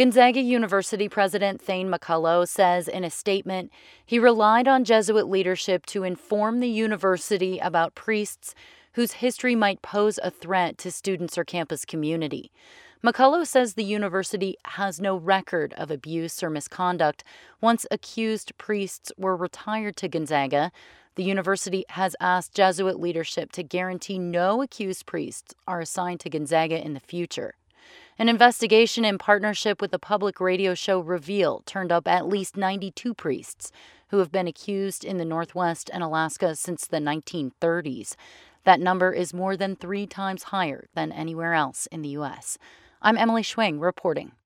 Gonzaga University President Thane McCullough says in a statement he relied on Jesuit leadership to inform the university about priests whose history might pose a threat to students or campus community. McCullough says the university has no record of abuse or misconduct. Once accused priests were retired to Gonzaga, the university has asked Jesuit leadership to guarantee no accused priests are assigned to Gonzaga in the future. An investigation in partnership with the public radio show Reveal turned up at least 92 priests who have been accused in the Northwest and Alaska since the 1930s. That number is more than 3 times higher than anywhere else in the U.S. I'm Emily Schwing reporting.